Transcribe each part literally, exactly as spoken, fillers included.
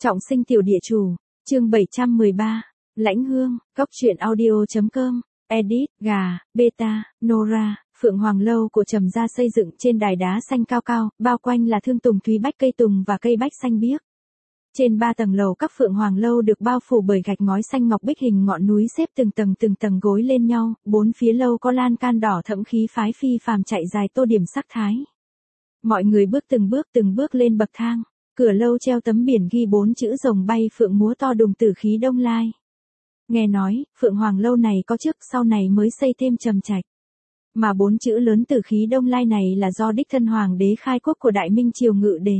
Trọng sinh tiểu địa chủ, chương bảy trăm mười ba, Lãnh Hương, Cóc truyện audio.com, edit, gà, beta, Nora, Phượng Hoàng Lâu của Trầm gia xây dựng trên đài đá xanh cao cao, bao quanh là thương tùng thúy bách cây tùng và cây bách xanh biếc. Trên ba tầng lầu các Phượng Hoàng Lâu được bao phủ bởi gạch ngói xanh ngọc bích hình ngọn núi xếp từng tầng từng tầng gối lên nhau, bốn phía lâu có lan can đỏ thẫm khí phái phi phàm chạy dài tô điểm sắc thái. Mọi người bước từng bước từng bước lên bậc thang, cửa lâu treo tấm biển ghi bốn chữ rồng bay phượng múa to đùng tử khí đông lai. Nghe nói, Phượng Hoàng Lâu này có trước sau này mới xây thêm Trầm Trạch. Mà bốn chữ lớn tử khí đông lai này là do đích thân Hoàng đế khai quốc của Đại Minh triều ngự đề.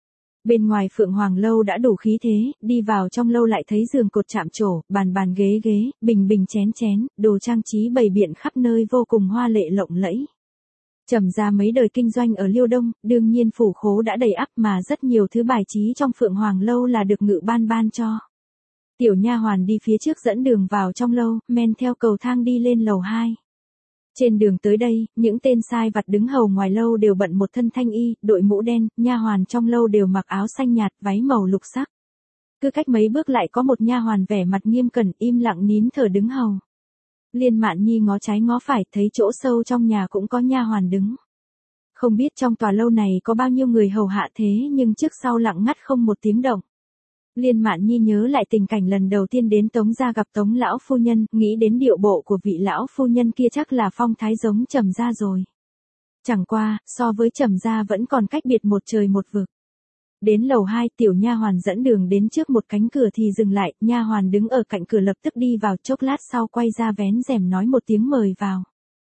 Bên ngoài Phượng Hoàng Lâu đã đủ khí thế, đi vào trong lâu lại thấy giường cột chạm trổ, bàn bàn ghế ghế, bình bình chén chén, đồ trang trí bày biện khắp nơi vô cùng hoa lệ lộng lẫy. Trầm gia mấy đời kinh doanh ở Liêu Đông, đương nhiên phủ khố đã đầy ắp mà rất nhiều thứ bài trí trong Phượng Hoàng Lâu là được ngự ban ban cho. Tiểu nha hoàn đi phía trước dẫn đường vào trong lâu, men theo cầu thang đi lên lầu hai. Trên đường tới đây, những tên sai vặt đứng hầu ngoài lâu đều bận một thân thanh y, đội mũ đen, nha hoàn trong lâu đều mặc áo xanh nhạt, váy màu lục sắc. Cứ cách mấy bước lại có một nha hoàn vẻ mặt nghiêm cẩn, im lặng nín thở đứng hầu. Liên Mạn Nhi ngó trái ngó phải, thấy chỗ sâu trong nhà cũng có nha hoàn đứng. Không biết trong tòa lâu này có bao nhiêu người hầu hạ thế nhưng trước sau lặng ngắt không một tiếng động. Liên Mạn Nhi nhớ lại tình cảnh lần đầu tiên đến Tống gia gặp Tống lão phu nhân, nghĩ đến điệu bộ của vị lão phu nhân kia chắc là phong thái giống Trầm gia rồi. Chẳng qua, so với Trầm gia vẫn còn cách biệt một trời một vực. Đến lầu hai, tiểu nha hoàn dẫn đường đến trước một cánh cửa thì dừng lại, nha hoàn đứng ở cạnh cửa lập tức đi vào, chốc lát sau quay ra vén rèm nói một tiếng mời vào.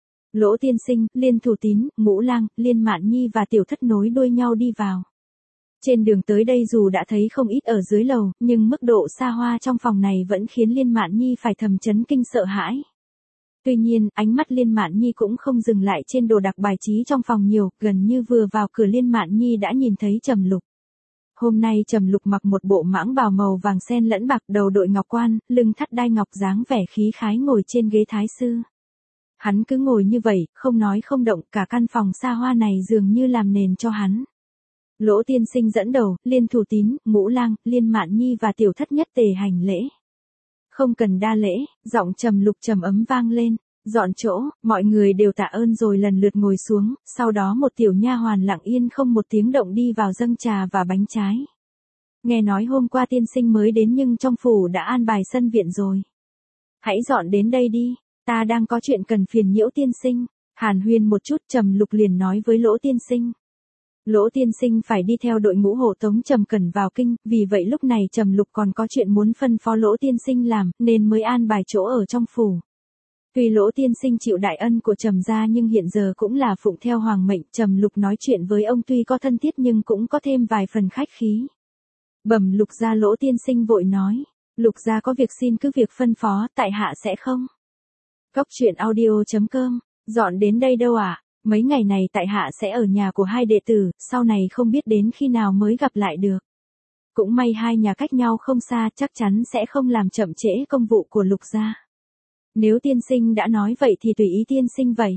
Lỗ tiên sinh, Liên Thủ Tín, Ngũ Lang, Liên Mạn Nhi và tiểu thất nối đuôi nhau đi vào. Trên đường tới đây dù đã thấy không ít ở dưới lầu, nhưng mức độ xa hoa trong phòng này vẫn khiến Liên Mạn Nhi phải thầm chấn kinh sợ hãi. Tuy nhiên, ánh mắt Liên Mạn Nhi cũng không dừng lại trên đồ đạc bài trí trong phòng nhiều, gần như vừa vào cửa Liên Mạn Nhi đã nhìn thấy Trầm Lục. Hôm nay Trầm Lục mặc một bộ mãng bào màu vàng sen lẫn bạc, đầu đội ngọc quan, lưng thắt đai ngọc, dáng vẻ khí khái ngồi trên ghế thái sư. Hắn cứ ngồi như vậy, không nói không động, cả căn phòng xa hoa này dường như làm nền cho hắn. Lỗ tiên sinh dẫn đầu, Liên Thủ Tín, Ngũ Lang, Liên Mạn Nhi và tiểu thất nhất tề hành lễ. Không cần đa lễ, giọng Trầm Lục trầm ấm vang lên, dọn chỗ, mọi người đều tạ ơn rồi lần lượt ngồi xuống, sau đó một tiểu nha hoàn lặng yên không một tiếng động đi vào dâng trà và bánh trái. Nghe nói hôm qua tiên sinh mới đến nhưng trong phủ đã an bài sân viện rồi. Hãy dọn đến đây đi, ta đang có chuyện cần phiền nhiễu tiên sinh. Hàn huyên một chút, Trầm Lục liền nói với Lỗ tiên sinh. Lỗ tiên sinh phải đi theo đội ngũ hộ tống Trầm Cẩn vào kinh, vì vậy lúc này Trầm Lục còn có chuyện muốn phân phó Lỗ tiên sinh làm, nên mới an bài chỗ ở trong phủ. Tuy Lỗ tiên sinh chịu đại ân của Trầm gia nhưng hiện giờ cũng là phụng theo hoàng mệnh, Trầm Lục nói chuyện với ông tuy có thân thiết nhưng cũng có thêm vài phần khách khí. Bẩm Lục gia, Lỗ tiên sinh vội nói, Lục gia có việc xin cứ việc phân phó, tại hạ sẽ không. Cóc truyện audio.com, dọn đến đây đâu ạ? À? Mấy ngày này tại hạ sẽ ở nhà của hai đệ tử, sau này không biết đến khi nào mới gặp lại được. Cũng may hai nhà cách nhau không xa, chắc chắn sẽ không làm chậm trễ công vụ của Lục gia. Nếu tiên sinh đã nói vậy thì tùy ý tiên sinh vậy.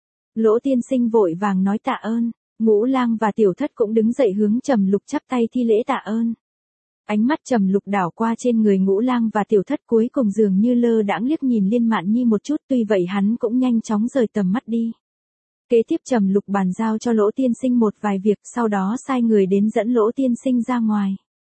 Lỗ tiên sinh vội vàng nói tạ ơn, Ngũ Lang và tiểu thất cũng đứng dậy hướng Trầm Lục chắp tay thi lễ tạ ơn. Ánh mắt Trầm Lục đảo qua trên người Ngũ Lang và tiểu thất, cuối cùng dường như lơ đãng liếc nhìn Liên Mạn Nhi một chút, tuy vậy hắn cũng nhanh chóng rời tầm mắt đi. Kế tiếp Trầm Lục bàn giao cho Lỗ tiên sinh một vài việc, sau đó sai người đến dẫn Lỗ tiên sinh ra ngoài.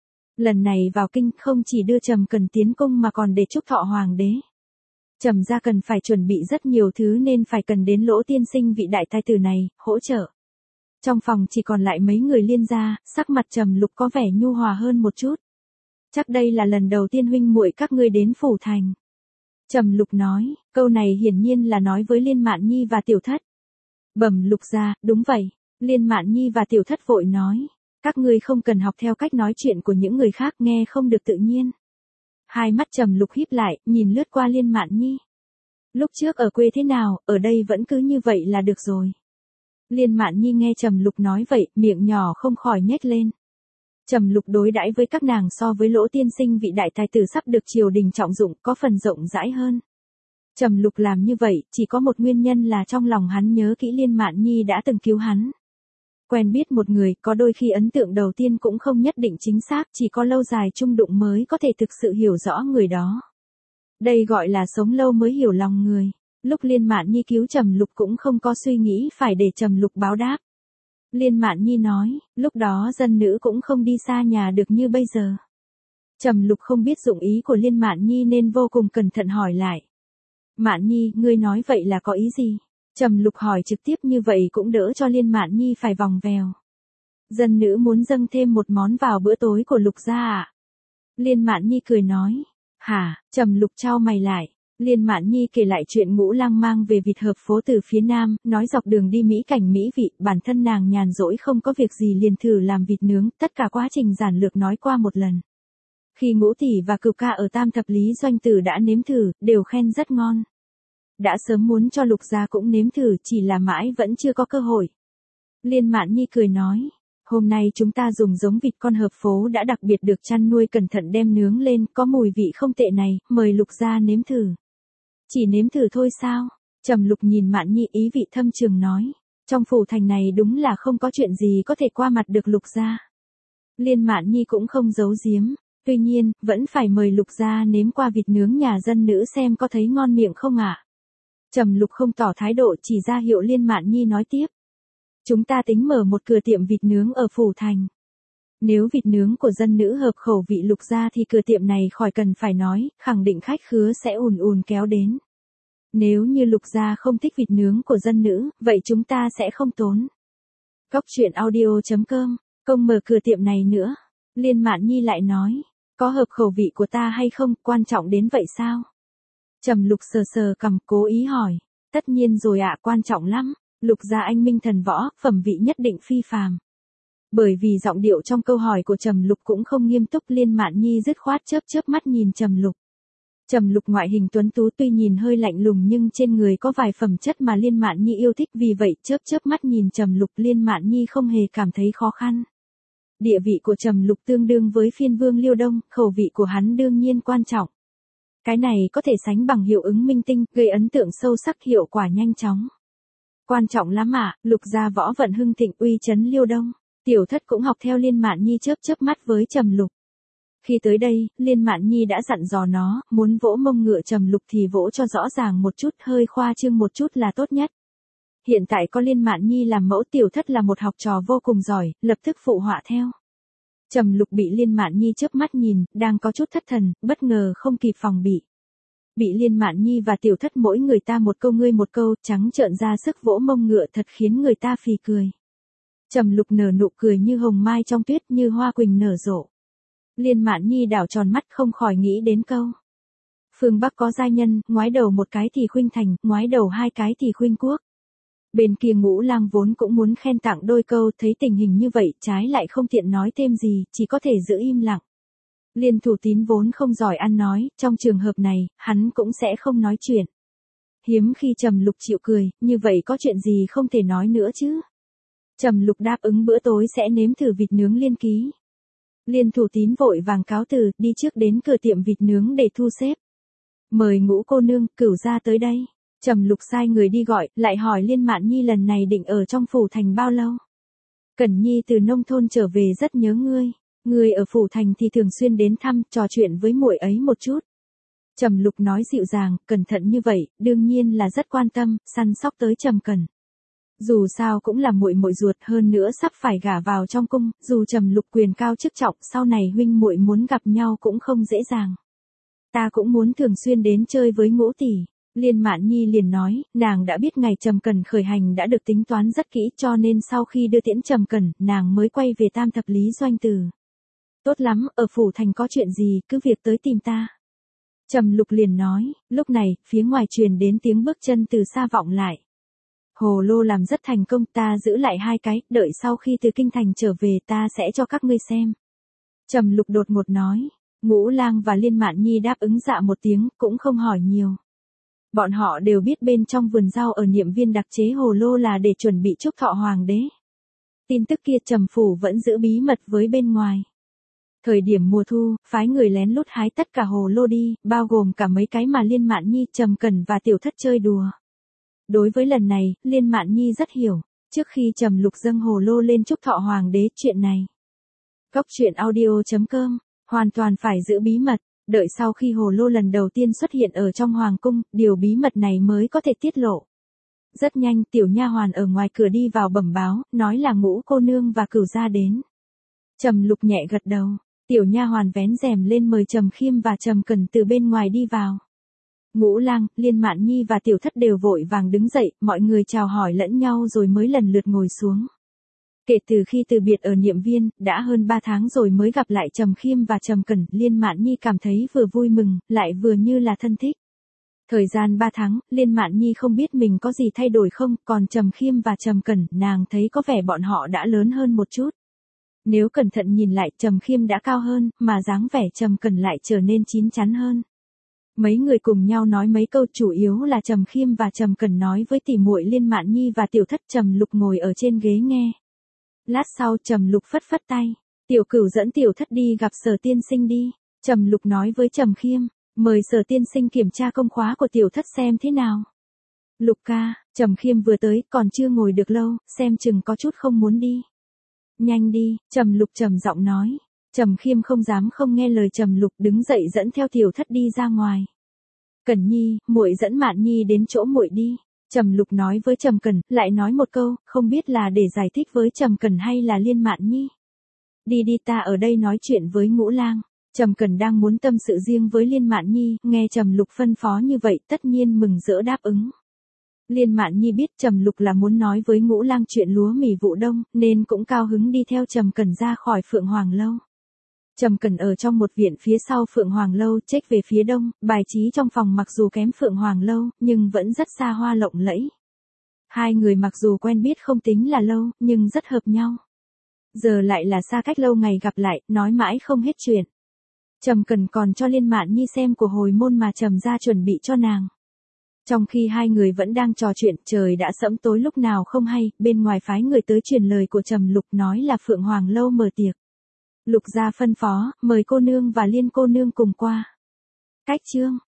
Lần này vào kinh không chỉ đưa Trầm Cẩn tiến cung mà còn để chúc thọ hoàng đế. Trầm gia cần phải chuẩn bị rất nhiều thứ nên phải cần đến Lỗ tiên sinh vị đại tài tử này, hỗ trợ. Trong phòng chỉ còn lại mấy người Liên gia, sắc mặt Trầm Lục có vẻ nhu hòa hơn một chút. Chắc đây là lần đầu tiên huynh muội các ngươi đến phủ thành. Trầm Lục nói, câu này hiển nhiên là nói với Liên Mạn Nhi và tiểu thất. Bẩm Lục gia, đúng vậy. Liên Mạn Nhi và tiểu thất vội nói, các ngươi không cần học theo cách nói chuyện của những người khác, nghe không được tự nhiên. Hai mắt Trầm Lục híp lại, nhìn lướt qua Liên Mạn Nhi. Lúc trước ở quê thế nào, ở đây vẫn cứ như vậy là được rồi. Liên Mạn Nhi nghe Trầm Lục nói vậy, miệng nhỏ không khỏi nhếch lên. Trầm Lục đối đãi với các nàng so với Lỗ tiên sinh vị đại tài tử sắp được triều đình trọng dụng, có phần rộng rãi hơn. Trầm Lục làm như vậy, chỉ có một nguyên nhân là trong lòng hắn nhớ kỹ Liên Mạn Nhi đã từng cứu hắn. Quen biết một người, có đôi khi ấn tượng đầu tiên cũng không nhất định chính xác, chỉ có lâu dài chung đụng mới có thể thực sự hiểu rõ người đó. Đây gọi là sống lâu mới hiểu lòng người. Lúc Liên Mạn Nhi cứu Trầm Lục cũng không có suy nghĩ phải để Trầm Lục báo đáp. Liên Mạn Nhi nói, lúc đó dân nữ cũng không đi xa nhà được như bây giờ. Trầm Lục không biết dụng ý của Liên Mạn Nhi nên vô cùng cẩn thận hỏi lại. Mạn Nhi, ngươi nói vậy là có ý gì? Trầm Lục hỏi trực tiếp như vậy cũng đỡ cho Liên Mạn Nhi phải vòng vèo. Dân nữ muốn dâng thêm một món vào bữa tối của Lục gia ạ. À? Liên Mạn Nhi cười nói. Hả? Trầm Lục chau mày lại. Liên Mạn Nhi kể lại chuyện Ngũ Lang mang về vịt hợp phố từ phía Nam, nói dọc đường đi mỹ cảnh mỹ vị, bản thân nàng nhàn rỗi không có việc gì liền thử làm vịt nướng, tất cả quá trình giản lược nói qua một lần. Khi Ngũ tỷ và Cửu ca ở Tam Thập Lý Doanh Tử đã nếm thử, đều khen rất ngon. Đã sớm muốn cho Lục gia cũng nếm thử, chỉ là mãi vẫn chưa có cơ hội. Liên Mạn Nhi cười nói, hôm nay chúng ta dùng giống vịt con hợp phố đã đặc biệt được chăn nuôi cẩn thận đem nướng lên, có mùi vị không tệ này, mời Lục gia nếm thử. Chỉ nếm thử thôi sao? Trầm Lục nhìn Mạn Nhi ý vị thâm trường nói, trong phủ thành này đúng là không có chuyện gì có thể qua mặt được Lục gia. Liên Mạn Nhi cũng không giấu giếm, tuy nhiên, vẫn phải mời Lục gia nếm qua vịt nướng nhà dân nữ xem có thấy ngon miệng không ạ. À? Trầm Lục không tỏ thái độ, chỉ ra hiệu Liên Mạn Nhi nói tiếp. Chúng ta tính mở một cửa tiệm vịt nướng ở phủ thành. Nếu vịt nướng của dân nữ hợp khẩu vị Lục gia thì cửa tiệm này khỏi cần phải nói, khẳng định khách khứa sẽ ùn ùn kéo đến. Nếu như Lục gia không thích vịt nướng của dân nữ, vậy chúng ta sẽ không tốn. Cóc truyện audio chấm com, công mở cửa tiệm này nữa. Liên Mạn Nhi lại nói, có hợp khẩu vị của ta hay không, quan trọng đến vậy sao? Trầm Lục sờ sờ cằm cố ý hỏi, tất nhiên rồi ạ, quan trọng lắm. Lục gia anh minh thần võ, phẩm vị nhất định phi phàm. Bởi vì giọng điệu trong câu hỏi của Trầm Lục cũng không nghiêm túc, Liên Mạn Nhi dứt khoát chớp chớp mắt nhìn Trầm Lục. Trầm Lục ngoại hình tuấn tú tuy nhìn hơi lạnh lùng nhưng trên người có vài phẩm chất mà Liên Mạn Nhi yêu thích, vì vậy chớp chớp mắt nhìn Trầm Lục, Liên Mạn Nhi không hề cảm thấy khó khăn. Địa vị của Trầm Lục tương đương với phiên vương Liêu Đông, khẩu vị của hắn đương nhiên quan trọng. Cái này có thể sánh bằng hiệu ứng minh tinh, gây ấn tượng sâu sắc, hiệu quả nhanh chóng. Quan trọng lắm ạ, à, Lục gia võ vận hưng thịnh, uy chấn Liêu Đông. Tiểu Thất cũng học theo Liên Mạn Nhi chớp chớp mắt với Trầm Lục. Khi tới đây, Liên Mạn Nhi đã dặn dò nó, muốn vỗ mông ngựa Trầm Lục thì vỗ cho rõ ràng một chút, hơi khoa trương một chút là tốt nhất. Hiện tại có Liên Mạn Nhi làm mẫu, Tiểu Thất là một học trò vô cùng giỏi, lập tức phụ họa theo. Trầm Lục bị Liên Mạn Nhi chớp mắt nhìn, đang có chút thất thần, bất ngờ không kịp phòng bị. Bị Liên Mạn Nhi và Tiểu Thất mỗi người ta một câu ngươi một câu, trắng trợn ra sức vỗ mông ngựa thật khiến người ta phì cười. Trầm Lục nở nụ cười như hồng mai trong tuyết, như hoa quỳnh nở rộ. Liên Mạn Nhi đảo tròn mắt không khỏi nghĩ đến câu. Phương Bắc có giai nhân, ngoái đầu một cái thì khuynh thành, ngoái đầu hai cái thì khuynh quốc. Bên kia Ngũ Lang vốn cũng muốn khen tặng đôi câu, thấy tình hình như vậy, trái lại không tiện nói thêm gì, chỉ có thể giữ im lặng. Liên Thủ Tín vốn không giỏi ăn nói, trong trường hợp này, hắn cũng sẽ không nói chuyện. Hiếm khi Trầm Lục chịu cười, như vậy có chuyện gì không thể nói nữa chứ. Trầm Lục đáp ứng bữa tối sẽ nếm thử vịt nướng Liên ký. Liên Thủ Tín vội vàng cáo từ, đi trước đến cửa tiệm vịt nướng để thu xếp. Mời Ngũ cô nương, Cửu gia tới đây. Trầm Lục sai người đi gọi, lại hỏi Liên Mạn Nhi lần này định ở trong phủ thành bao lâu. Cẩn Nhi từ nông thôn trở về rất nhớ ngươi. Ngươi ở phủ thành thì thường xuyên đến thăm, trò chuyện với muội ấy một chút. Trầm Lục nói dịu dàng, cẩn thận như vậy, đương nhiên là rất quan tâm, săn sóc tới Trầm Cẩn. Dù sao cũng là muội muội ruột, hơn nữa sắp phải gả vào trong cung, dù Trầm Lục quyền cao chức trọng, sau này huynh muội muốn gặp nhau cũng không dễ dàng. Ta cũng muốn thường xuyên đến chơi với Ngũ tỷ. Liên Mạn Nhi liền nói, nàng đã biết ngày Trầm Cẩn khởi hành đã được tính toán rất kỹ, cho nên sau khi đưa tiễn Trầm Cẩn, nàng mới quay về Tam Thập Lý Doanh Tử. Tốt lắm, ở phủ thành có chuyện gì, cứ việc tới tìm ta. Trầm Lục liền nói, lúc này, phía ngoài truyền đến tiếng bước chân từ xa vọng lại. Hồ lô làm rất thành công, ta giữ lại hai cái, đợi sau khi từ kinh thành trở về ta sẽ cho các ngươi xem. Trầm Lục đột ngột nói, Ngũ Lang và Liên Mạn Nhi đáp ứng dạ một tiếng, cũng không hỏi nhiều. Bọn họ đều biết bên trong vườn rau ở Niệm Viên đặc chế hồ lô là để chuẩn bị chúc thọ hoàng đế. Tin tức kia Trầm phủ vẫn giữ bí mật với bên ngoài. Thời điểm mùa thu, phái người lén lút hái tất cả hồ lô đi, bao gồm cả mấy cái mà Liên Mạn Nhi, Trầm Cẩn và Tiểu Thất chơi đùa. Đối với lần này, Liên Mạn Nhi rất hiểu. Trước khi Trầm Lục dâng hồ lô lên chúc thọ hoàng đế chuyện này. Góc truyện audio chấm com, hoàn toàn phải giữ bí mật, đợi sau khi hồ lô lần đầu tiên xuất hiện ở trong hoàng cung, điều bí mật này mới có thể tiết lộ. Rất nhanh tiểu nha hoàn ở ngoài cửa đi vào bẩm báo, nói là Ngũ cô nương và Cửu gia đến. Trầm Lục nhẹ gật đầu, tiểu nha hoàn vén rèm lên mời Trầm Khiêm và Trầm Cẩn từ bên ngoài đi vào. Ngũ Lang, Liên Mạn Nhi và Tiểu Thất đều vội vàng đứng dậy, mọi người chào hỏi lẫn nhau rồi mới lần lượt ngồi xuống. Kể từ khi từ biệt ở Niệm Viên, đã hơn ba tháng rồi mới gặp lại Trầm Khiêm và Trầm Cẩn, Liên Mạn Nhi cảm thấy vừa vui mừng, lại vừa như là thân thích. Thời gian ba tháng, Liên Mạn Nhi không biết mình có gì thay đổi không, còn Trầm Khiêm và Trầm Cẩn, nàng thấy có vẻ bọn họ đã lớn hơn một chút. Nếu cẩn thận nhìn lại, Trầm Khiêm đã cao hơn, mà dáng vẻ Trầm Cẩn lại trở nên chín chắn hơn. Mấy người cùng nhau nói mấy câu, chủ yếu là Trầm Khiêm và Trầm Cẩn nói với tỉ muội Liên Mạn Nhi và Tiểu Thất. Trầm Lục ngồi ở trên ghế nghe. Lát sau Trầm Lục phất phất tay, Tiểu Cửu dẫn Tiểu Thất đi gặp Sở tiên sinh đi. Trầm Lục nói với Trầm Khiêm, mời Sở tiên sinh kiểm tra công khóa của Tiểu Thất xem thế nào. Lục ca, Trầm Khiêm vừa tới, còn chưa ngồi được lâu, xem chừng có chút không muốn đi. Nhanh đi, Trầm Lục trầm giọng nói. Trầm Khiêm không dám không nghe lời Trầm Lục, đứng dậy dẫn theo Tiểu Thất đi ra ngoài. Cẩn Nhi, muội dẫn Mạn Nhi đến chỗ muội đi. Trầm Lục nói với Trầm Cẩn, lại nói một câu, không biết là để giải thích với Trầm Cẩn hay là Liên Mạn Nhi. Đi đi, ta ở đây nói chuyện với Ngũ Lang. Trầm Cẩn đang muốn tâm sự riêng với Liên Mạn Nhi, nghe Trầm Lục phân phó như vậy, tất nhiên mừng rỡ đáp ứng. Liên Mạn Nhi biết Trầm Lục là muốn nói với Ngũ Lang chuyện lúa mì vụ đông, nên cũng cao hứng đi theo Trầm Cẩn ra khỏi Phượng Hoàng lâu. Trầm Cẩn ở trong một viện phía sau Phượng Hoàng lâu, chếch về phía đông, bài trí trong phòng mặc dù kém Phượng Hoàng lâu, nhưng vẫn rất xa hoa lộng lẫy. Hai người mặc dù quen biết không tính là lâu, nhưng rất hợp nhau. Giờ lại là xa cách lâu ngày gặp lại, nói mãi không hết chuyện. Trầm Cẩn còn cho Liên Mạn Nhi xem của hồi môn mà Trầm gia chuẩn bị cho nàng. Trong khi hai người vẫn đang trò chuyện, trời đã sẫm tối lúc nào không hay, bên ngoài phái người tới truyền lời của Trầm Lục, nói là Phượng Hoàng lâu mở tiệc. Lục gia phân phó, mời cô nương và Liên cô nương cùng qua. Cách chương